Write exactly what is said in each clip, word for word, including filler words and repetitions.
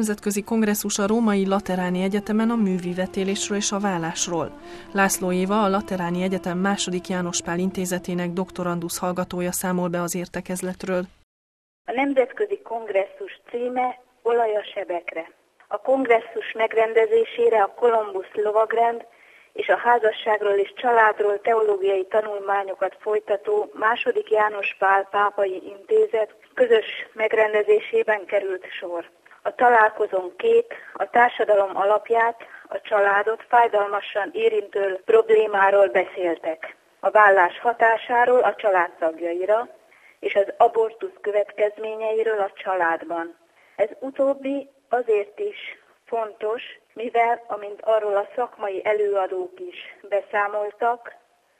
nemzetközi kongresszus a Római Lateráni Egyetemen a művivetélésről és a vállásról. László Éva, a Lateráni Egyetem második János Pál Intézetének doktorandusz hallgatója számol be az értekezletről. A nemzetközi kongresszus címe Olaj a sebekre. A kongresszus megrendezésére a Kolumbusz lovagrend és a házasságról és családról teológiai tanulmányokat folytató második János Pál Pápai Intézet közös megrendezésében került sor. A találkozón két, a társadalom alapját, a családot fájdalmasan érintő problémáról beszéltek. A vállás hatásáról a családtagjaira és az abortusz következményeiről a családban. Ez utóbbi azért is fontos, mivel, amint arról a szakmai előadók is beszámoltak,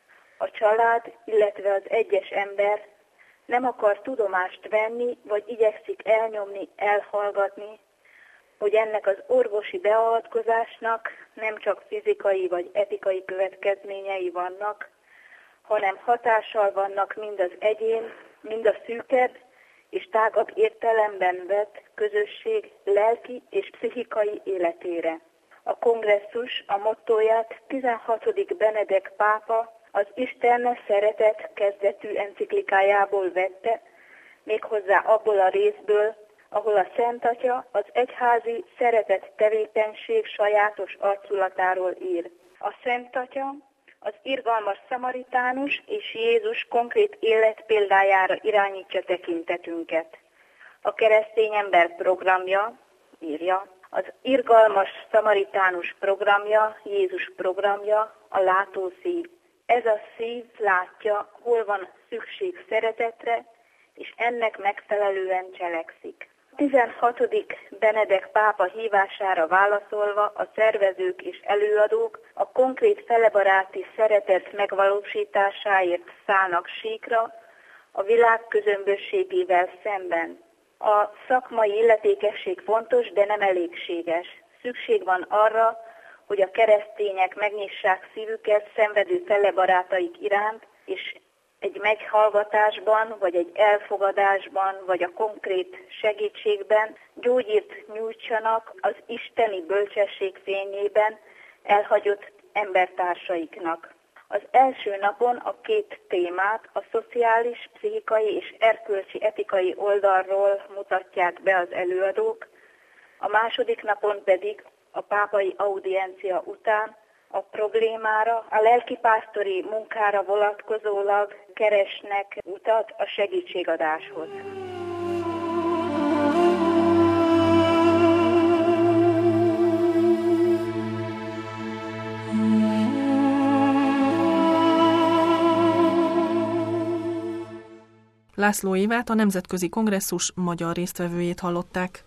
a család, illetve az egyes ember nem akar tudomást venni, vagy igyekszik elnyomni, elhallgatni, hogy ennek az orvosi beavatkozásnak nem csak fizikai vagy etikai következményei vannak, hanem hatással vannak mind az egyén, mind a szűkebb és tágabb értelemben vett közösség lelki és pszichikai életére. A kongresszus a mottóját tizenhatodik Benedek pápa az Isten szeretet kezdetű enciklikájából vette, méghozzá abból a részből, ahol a Szent Atya az egyházi szeretet tevékenység sajátos arculatáról ír. A Szent Atya az irgalmas szamaritánus és Jézus konkrét életpéldájára irányítja tekintetünket. A keresztény ember programja, írja, az irgalmas szamaritánus programja, Jézus programja, a látószív. Ez a szív látja, hol van szükség szeretetre, és ennek megfelelően cselekszik. A tizenhatodik Benedek pápa hívására válaszolva a szervezők és előadók a konkrét felebaráti szeretet megvalósításáért szállnak síkra a világ közömbösségével szemben. A szakmai illetékesség fontos, de nem elégséges. Szükség van arra, hogy a keresztények megnyissák szívüket szenvedő felebarátaik iránt, és egy meghallgatásban, vagy egy elfogadásban, vagy a konkrét segítségben gyógyírt nyújtsanak az isteni bölcsesség fényében elhagyott embertársaiknak. Az első napon a két témát a szociális, pszichikai és erkölcsi etikai oldalról mutatják be az előadók, a második napon pedig a pápai audiencia után a problémára, a lelkipásztori munkára vonatkozólag keresnek utat a segítségadáshoz. László Évát, a nemzetközi kongresszus magyar résztvevőjét hallották.